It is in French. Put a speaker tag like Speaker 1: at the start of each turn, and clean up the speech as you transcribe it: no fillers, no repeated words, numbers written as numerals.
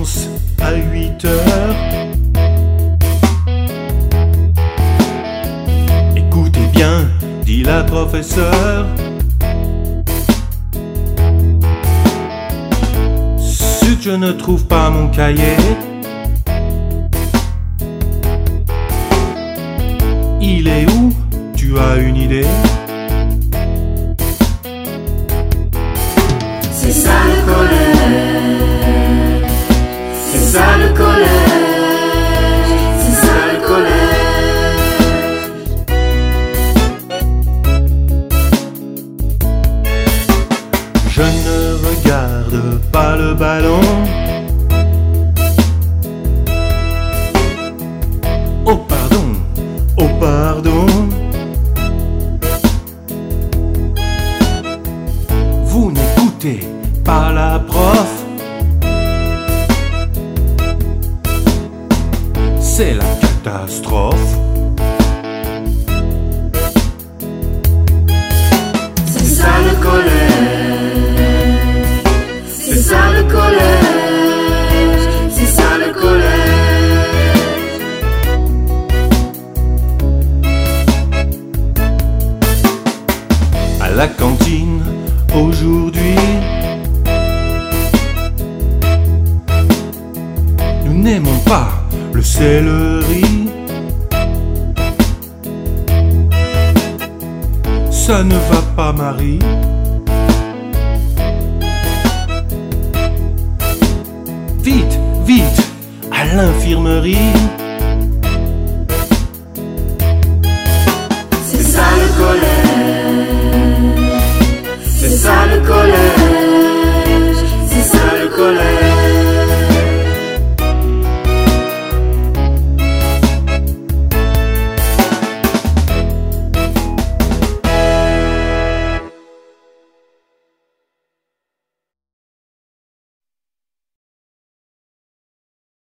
Speaker 1: commence à 8 heures. Écoutez bien, dit la professeure. Zut, je ne trouve pas mon cahier. Il est où? Tu as une idée?
Speaker 2: C'est ça le collège, c'est ça le collège, c'est ça le collège.
Speaker 1: Je ne regarde pas le ballon. Oh pardon, oh pardon. Vous n'écoutez pas la prof. C'est la catastrophe.
Speaker 2: C'est ça le collège, c'est ça le collège, c'est ça le collège.
Speaker 1: À la cantine aujourd'hui, nous n'aimons pas le céleri. Ça ne va pas, Marie. Vite, vite, à l'infirmerie.